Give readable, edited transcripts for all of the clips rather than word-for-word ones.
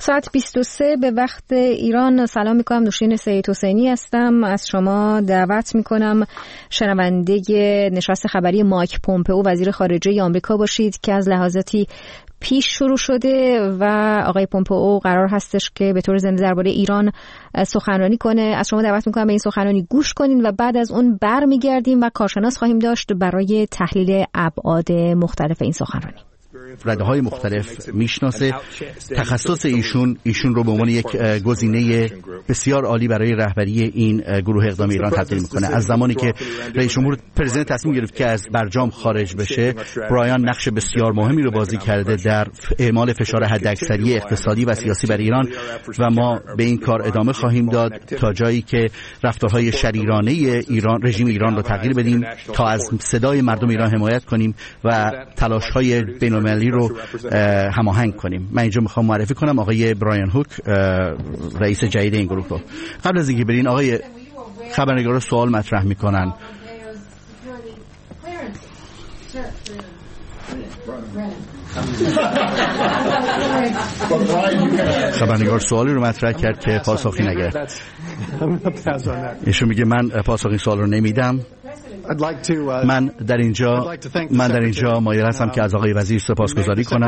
ساعت 23 به وقت ایران. سلام میکنم، نوشین سید حسینی هستم. از شما دعوت میکنم شنونده نشست خبری مایک پومپئو وزیر خارجه آمریکا باشید که از لحظاتی پیش شروع شده و آقای پومپئو قرار هستش که به طور زنده درباره ایران سخنرانی کنه. از شما دعوت میکنم به این سخنرانی گوش کنین و بعد از اون برمیگردیم و کارشناس خواهیم داشت برای تحلیل ابعاد مختلف این سخنرانی. رده‌های مختلف میشناسه. تخصص ایشون رو به عنوان یک گزینه بسیار عالی برای رهبری این گروه اقدام ایران تبدیل میکنه. از زمانی که رئیس جمهور پرزیدنت تصمیم گرفت که از برجام خارج بشه، برایان نقش بسیار مهمی رو بازی کرده در اعمال فشار حداکثری اقتصادی و سیاسی بر ایران و ما به این کار ادامه خواهیم داد تا جایی که رفتارهای شریرانه ایران، رژیم ایران رو تغییر بدیم، تا از صدای مردم ایران حمایت کنیم و تلاش‌های بین‌المللی رو هماهنگ کنیم. من اینجا میخوام معرفی کنم آقای برایان هوک، رئیس جدید این گروه رو. قبل از اینکه برین آقای خبرنگارا سوال مطرح میکنن. خبرنگار سوالی رو مطرح کرد که پاسخی نگرفت. ایشون میگه من پاسخ این سوال رو نمیدم. من در اینجا مایل هستم که از آقای وزیر سپاسگزاری کنم.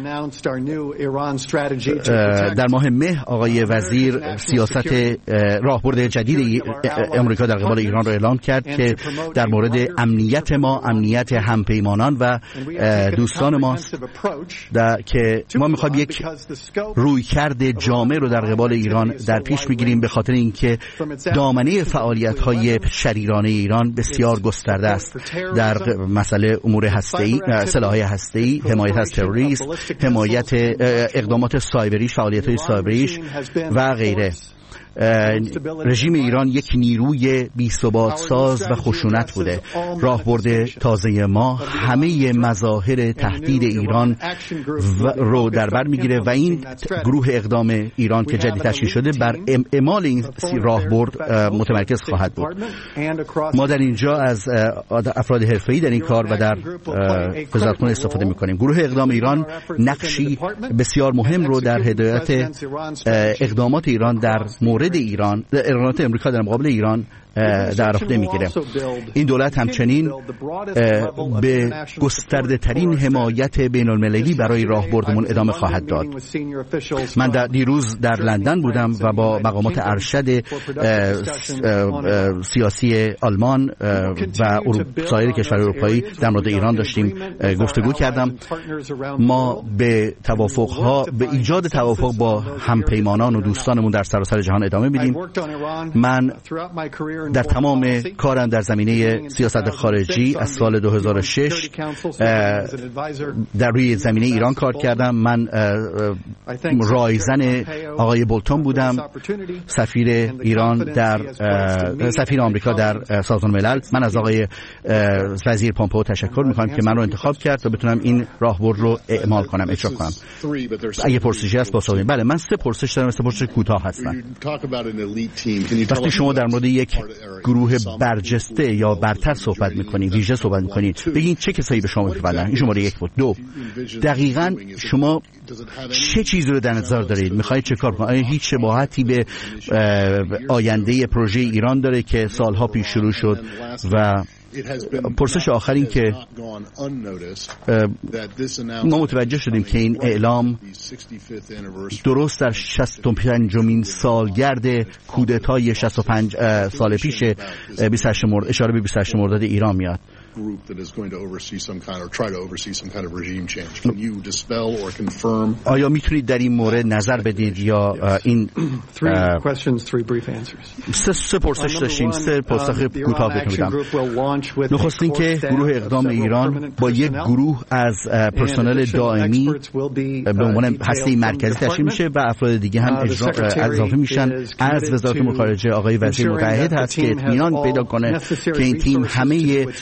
در ماه مه آقای وزیر سیاست راهبرد جدید امریکا در قبال ایران را اعلام کرد که در مورد امنیت ما، امنیت همپیمانان و دوستان ماست، که ما میخوایم یک رویکرد جامع رو در قبال ایران در پیش میگیریم، به خاطر اینکه دامنه فعالیت‌های شریرانه ایران بسیار گسترده است در مسئله امور هسته‌ای، سلاح‌های هسته‌ای، حمایت از تروریسم، حمایت اقدامات سایبریش، فعالیت‌های سایبریش و غیره. رژیم ایران یک نیروی بی‌ثبات ساز و خشونت بوده. راهبرد تازه ما همه مظاهر تهدید ایران رو در بر میگیره و این گروه اقدام ایران که جدید تشکیل شده بر اعمال این راهبرد متمرکز خواهد بود. ما در اینجا از افراد حرفه‌ای در این کار و در وزارتخانه استفاده میکنیم. گروه اقدام ایران نقشی بسیار مهم رو در هدایت اقدامات ایران در مورد اقدامات امریکا در مقابل ایران در عهده میگیره. این دولت همچنین به گسترده ترین حمایت بین المللی برای راهبردمون ادامه خواهد داد. من دیروز در لندن بودم و با مقامات ارشد سیاسی آلمان و سایر کشورهای اروپایی در مورد ایران داشتیم گفتگو کردم. ما به ایجاد توافق با همپیمانان و دوستانمون در سراسر جهان ادامه میدیم. من در تمام کارم در زمینه سیاست خارجی از سال 2006 در روی زمینه ایران کار کردم. من رایزن آقای بولتون بودم، سفیر آمریکا در سازمان ملل. من از آقای وزیر پومپئو تشکر میکنم که من رو انتخاب کرد تا بتونم این راهبرد رو اعمال کنم، اجرا کنم. اگه پرسشی هست پاسخ بدم. بله، من 3 پرسش دارم، 3 پرسش کوتاه هستن. وقتی شما در مورد یک گروه برجسته یا برتر صحبت میکنید، ویژه صحبت میکنید، بگین چه کسایی به شما میفهمن؟ این شماره 1 بود. 2، دقیقاً شما چه چیزی رو در نظر دارید؟ میخواید چه کار کنید؟ آیا هیچ شباهتی به آینده پروژه ایران داره که سالها پیش شروع شد؟ و پرسش آخر این که ما متوجه شدیم که این اعلام درست در 65مین سالگرد کودتای 65 سال پیش 28 مرداد، اشاره به 28 مرداد ایران میاد. آیا میتونید در این مورد نظر بدید یا این 3 پرسش داشتیم، 3 پاسخ کوتاه بهتون میدم. نخستین که گروه اقدام ایران با یک گروه از پرسنل دائمی به عنوان هسته مرکزی تشکیل میشه و افراد دیگه هم اضافه میشن. از وزارت امور خارجه آقای وزیر متعهد هست که اطمینان پیدا کنه که این تیم همه منابع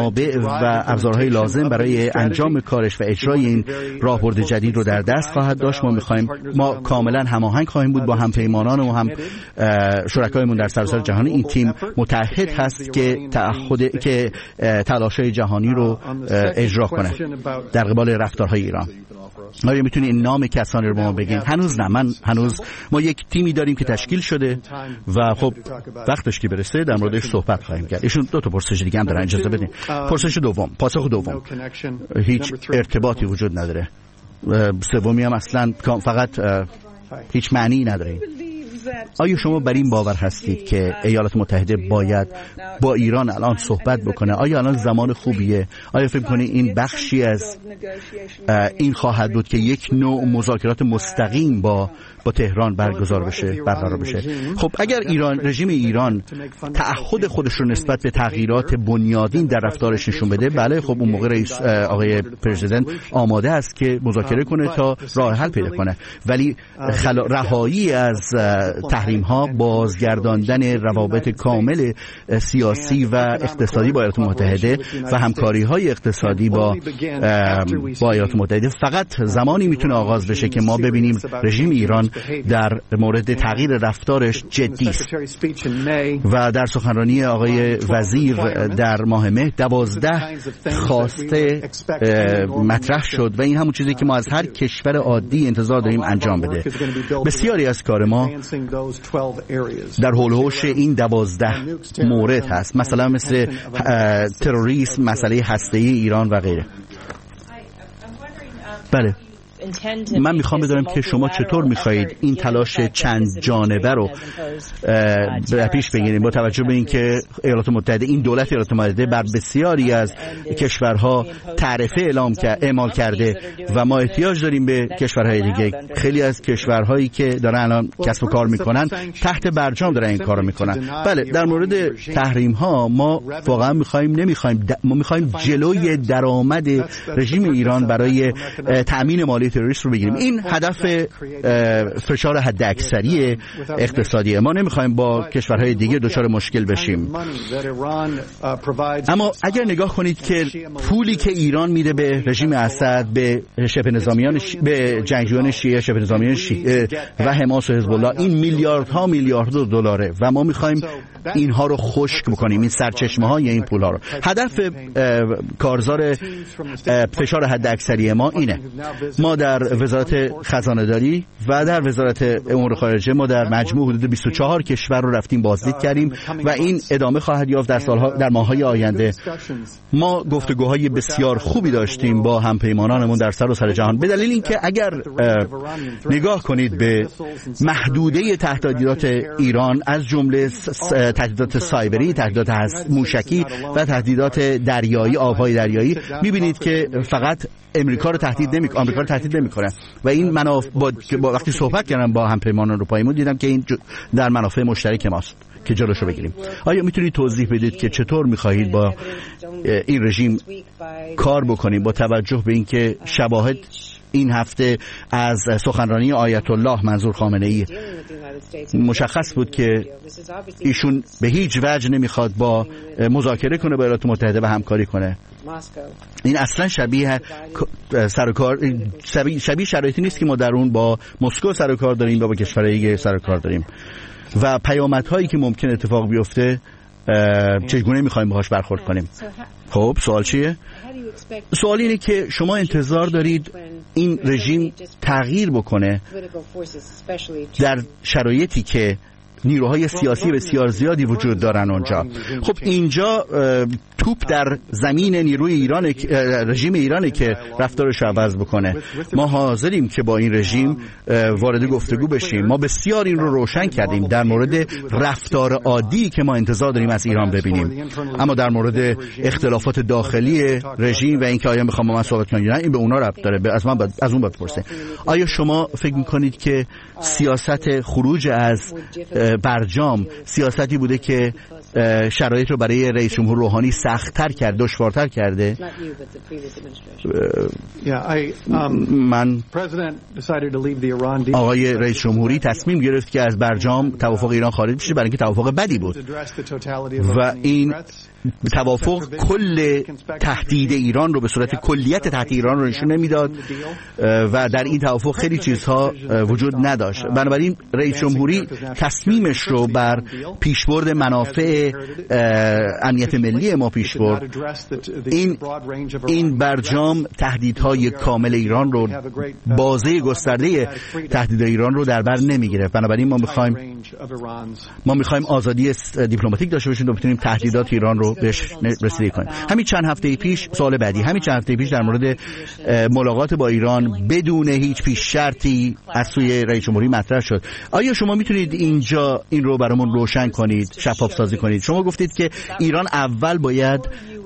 منابع و ابزارهای لازم برای انجام کارش و اجرای این راهبرد جدید رو در دست خواهد داشت. ما کاملا هماهنگ خواهیم بود با همپیمانان و هم شرکایمون در سراسر جهان. این تیم متحد هست که تلاش‌های جهانی رو اجرا کنه در قبال رفتارهای ایران. آیا میتونی این نام کسانی رو به ما بگین؟ هنوز نه. هنوز ما یک تیمی داریم که تشکیل شده و خب وقتش که برسه در موردش صحبت خواهیم کرد. ایشون دو تا پرسش دیگه هم دارن، اجازه بدین. پاسخ دوم، هیچ ارتباطی وجود نداره. سومی هم اصلا فقط هیچ معنی نداره. آیا شما بر این باور هستید که ایالات متحده باید با ایران الان صحبت بکنه؟ آیا الان زمان خوبیه؟ آیا فکر کنید این بخشی از این خواهد بود که یک نوع مذاکرات مستقیم با تهران برقرار بشه؟ خب اگر رژیم ایران تعهد خودش رو نسبت به تغییرات بنیادین در رفتارش نشون بده، بله خب اون موقع آقای پرزیدنت آماده است که مذاکره کنه تا راه حل پیدا کنه. ولی رهایی از تحریم ها، بازگرداندن روابط کامل سیاسی و اقتصادی با ایالات متحده و همکاری های اقتصادی با ایالات متحده فقط زمانی میتونه آغاز بشه که ما ببینیم رژیم ایران در مورد تغییر رفتارش جدی است. و در سخنرانی آقای وزیر در ماه مه 12 خواسته مطرح شد و این همون چیزی که ما از هر کشور عادی انتظار داریم انجام بده. بسیاری از کار ما در حول و حوش این 12 مورد هست، مثلا مثل تروریسم، مسئله هسته‌ای ایران و غیره. بله، من میخوام بدونم که شما چطور میخواهید این تلاش چند جانبه رو پیش بگیرید با توجه به اینکه ایالات متحده، این دولت ایالات متحده بر بسیاری از کشورها تعرفه اعمال کرده و ما احتیاج داریم به کشورهای دیگه. خیلی از کشورهایی که دارن الان کسب و کار میکنن تحت برجام دارن این کارو میکنن. بله، در مورد تحریم ها ما واقعا ما میخوایم جلوی درآمد رژیم ایران برای تأمین مالی تروریست رو بگیریم. این هدف فشار حداکثری اقتصادیه. ما نمیخوایم با کشورهای دیگه دچار مشکل بشیم. اما اگر نگاه کنید که پولی که ایران میده به رژیم اسد، به شبه نظامیان به جنگجویان شیعه، شبه نظامیان شیعه و حماس و حزب الله، این میلیارد دلاره و ما میخوایم اینها رو خشک بکنیم، این سرچشمه های این پول ها رو. هدف کارزار فشار حداکثری ما اینه. ما در وزارت خزانه داری و در وزارت امور خارجه ما در مجموع حدود 24 کشور رو رفتیم بازدید کردیم و این ادامه خواهد یافت در ماه‌های آینده. ما گفتگوهای بسیار خوبی داشتیم با همپیمانانمون در سراسر جهان، به دلیل اینکه اگر نگاه کنید به محدوده تهدیدات ایران از جمله تهدیدات سایبری، تهدیدات موشکی و تهدیدات دریایی، آبهای دریایی، می‌بینید که فقط آمریکا رو تهدید نمی‌کنه و این با وقتی صحبت کردم با همپیمانان اروپاییمون دیدم که این در منافع مشترک ماست که جلوشو بگیریم. آیا میتونید توضیح بدید که چطور می‌خواهید با این رژیم کار بکنید با توجه به اینکه شواهد این هفته از سخنرانی آیت الله منظور خامنه‌ای مشخص بود که ایشون به هیچ وجه نمیخواد با مذاکره کنه با ایالات متحده و همکاری کنه. این اصلا شبیه شرایطی نیست که ما در اون با مسکو سر و کار داریم و با کشورهای سر و کار داریم و پیامدهایی که ممکن اتفاق بیفته چگونه میخوایم باهاش برخورد کنیم. خب سوال چیه؟ سوال اینه که شما انتظار دارید این رژیم تغییر بکنه در شرایطی که نیروهای سیاسی بسیار زیادی وجود دارن اونجا. خب اینجا توپ در زمین نیروی ایران، رژیم ایرانه که رفتارش رو عوض بکنه. ما حاضریم که با این رژیم وارد گفتگو بشیم. ما بسیار این رو روشن کردیم در مورد رفتار عادی که ما انتظار داریم از ایران ببینیم، اما در مورد اختلافات داخلی رژیم و اینکه آیا میخوام با من صحبت کنم یا نه، این به اونا ربط داره. از اون باید بپرسه. آیا شما فکر میکنید که سیاست خروج از برجام سیاستی بوده که شرایط رو برای رئیس جمهور روحانی سخت‌تر کرد، دشوارتر کرده؟ آقای رئیس جمهوری تصمیم گرفت که از برجام توافق ایران خارج بشه برای اینکه توافق بدی بود و این توافق کل تهدید ایران رو به صورت کلیت تهدید ایران رو نشون نمیداد و در این توافق خیلی چیزها وجود نداشت. بنابراین رئیس جمهوری تصمیمش رو بر پیشبرد منافع امنیت ملی ما پیش برد. این برجام تهدیدهای کامل ایران رو، بازه گسترده تهدید ایران رو در بر نمیگیره. بنابراین ما میخوایم آزادی دیپلماتیک داشته باشیم تا بتونیم تهدیدات ایران رو بهش رسیدگی کنیم. همین چند هفته پیش در مورد ملاقات با ایران بدون هیچ پیش شرطی از سوی رئیس جمهوری مطرح شد. آیا شما میتونید اینجا این رو برامون روشن کنید، شفاف سازی کنید؟ شما گفتید که ایران اول باید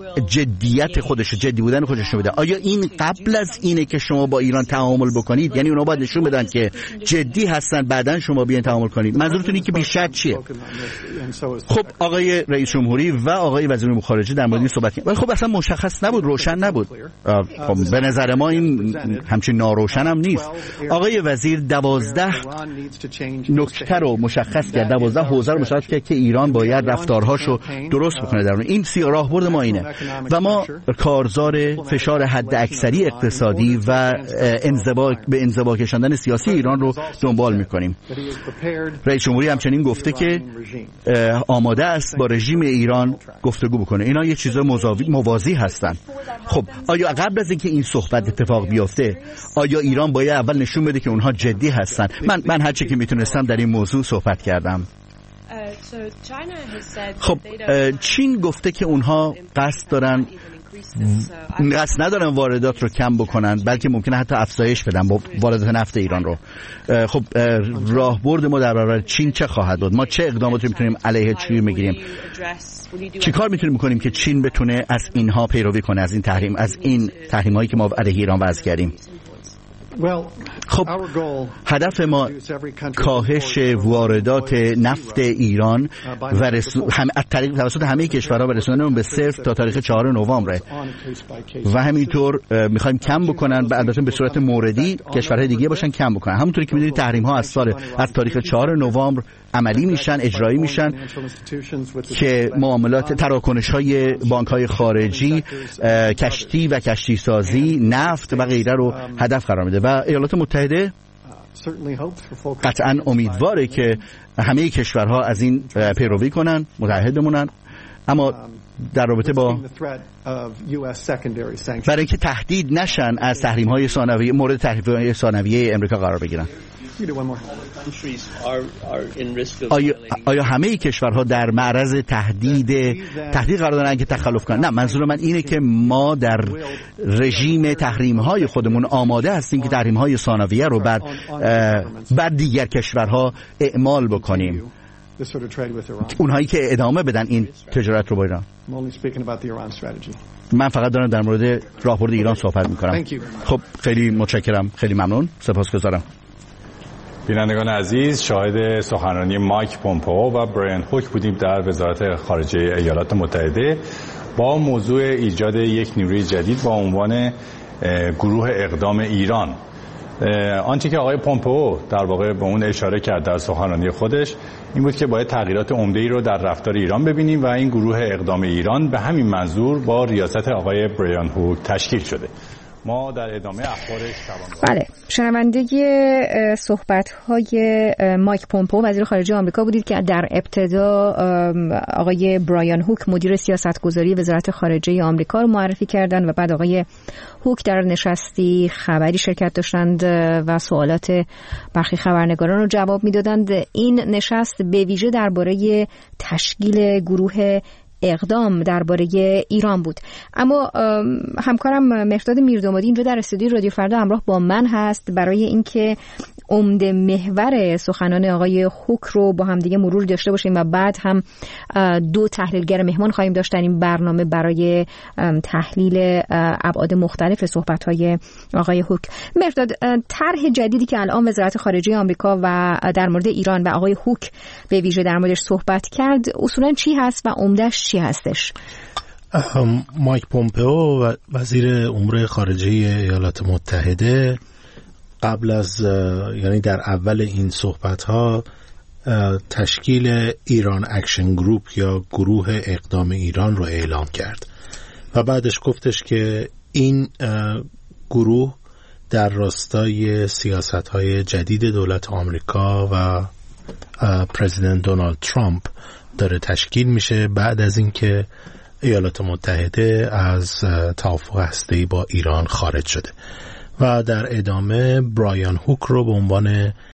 جدی بودن خودش رو بده. آیا این قبل از اینه که شما با ایران تعامل بکنید؟ یعنی اونا باید نشون بدن که جدی هستن بعدن شما بیاین تعامل کنید. منظورتون این که بی شرط چیه؟ خب آقای رئیس جمهوری و آقای وزیر امور خارجه در مورد این صحبت کردن، ولی خب اصلا مشخص نبود، روشن نبود. خب به نظر ما این همچین ناروشن هم نیست. آقای وزیر 12 نکته رو مشخص کرد، 12 حوزه رو مشخص کرد که ایران باید رفتارهاشو درست بکنه. در این راهبرد ما اینه و ما کارزار فشار حد اکثری اقتصادی و به انزوا کشاندن سیاسی ایران رو دنبال میکنیم. رئیس جمهوری همچنین گفته که آماده است با رژیم ایران گفتگو بکنه. اینا یه چیز موازی هستن. خب آیا قبل از اینکه این صحبت اتفاق بیفته آیا ایران باید اول نشون بده که اونها جدی هستن؟ من هر چه که میتونستم در این موضوع صحبت کردم. خب چین گفته که اونها قصد ندارن واردات رو کم بکنن، بلکه ممکنه حتی افزایش بدن با واردات نفت ایران رو. خب راهبرد ما در برابر چین چه خواهد بود؟ ما چه اقداماتی میتونیم علیه چین بگیریم؟ چی کار میتونیم بکنیم که چین بتونه از اینها پیروی کنه، از این تحریم هایی که ما علیه ایران وضع کردیم؟ خب هدف ما کاهش واردات نفت ایران و توسط همه کشورها و رسوندن اون به صفر تا تاریخ 4 نوامبر و همینطور میخوایم کم بکنن، البته به صورت موردی کشورهای دیگه باشن کم بکنن. همونطوری که میدونید تحریم ها از تاریخ 4 نوامبر عملی میشن، اجرایی میشن که معاملات تراکنش های بانک های خارجی، کشتی و کشتی سازی، نفت و غیره رو هدف قرار میده و ایالات متحده قطعا امیدواره که همه کشورها از این پیروی کنن، متحد بمونن، اما در رابطه با برای اینکه تهدید نشن از تحریم‌های ثانویه، مورد تحریم‌های ثانویه امریکا قرار بگیرن. آیا همه کشورها در معرض تهدید قرار دارن که تخلف کنن؟ نه، منظور من اینه که ما در رژیم تحریم‌های خودمون آماده هستیم که تحریم‌های ثانویه رو بر دیگر کشورها اعمال بکنیم، اونهایی که ادامه بدن این تجارت رو با ایران. من فقط دارم در مورد راهبرد ایران صحبت میکنم. خب خیلی متشکرم، خیلی ممنون، سپاسگزارم. بینندگان عزیز، شاهد سخنرانی مایک پومپئو و برایان هوک بودیم در وزارت خارجه ایالات متحده با موضوع ایجاد یک نیروی جدید با عنوان گروه اقدام ایران. آنچه که آقای پومپئو در واقع به اون اشاره کرد در سخنرانی خودش این بود که باید تغییرات عمده‌ای رو در رفتار ایران ببینیم و این گروه اقدام ایران به همین منظور با ریاست آقای برایان هوک تشکیل شده. ما در ادامه اخبار شبانگاه بله شنونده صحبت‌های مایک پومپئو وزیر خارجه آمریکا بودید که در ابتدا آقای برایان هوک مدیر سیاستگذاری وزارت خارجه آمریکا رو معرفی کردند و بعد آقای هوک در نشستی خبری شرکت داشتند و سوالات برخی خبرنگاران رو جواب میدادند. این نشست به ویژه درباره تشکیل گروه اقدام درباره ایران بود. اما همکارم مهرداد میردامادی اینجا در استودیو رادیو فردا همراه با من هست برای اینکه عمده محور سخنان آقای هوک رو با هم دیگه مرور داشته باشیم و بعد هم دو تحلیلگر مهمان خواهیم داشت در این برنامه برای تحلیل ابعاد مختلف صحبت‌های آقای هوک. مهرداد، طرح جدیدی که الان وزارت خارجه آمریکا و در مورد ایران و آقای هوک به ویژه در موردش صحبت کرد اصولاً چی هست و عمده‌اش چی هستش؟ مایک پومپئو وزیر امور خارجه ایالات متحده قبل از یعنی در اول این صحبت‌ها تشکیل ایران اکشن گروپ یا گروه اقدام ایران رو اعلام کرد و بعدش گفتش که این گروه در راستای سیاست‌های جدید دولت آمریکا و پرزیدنت دونالد ترامپ داره تشکیل میشه بعد از اینکه ایالات متحده از توافق هسته‌ای با ایران خارج شده و در ادامه برایان هوک رو به عنوان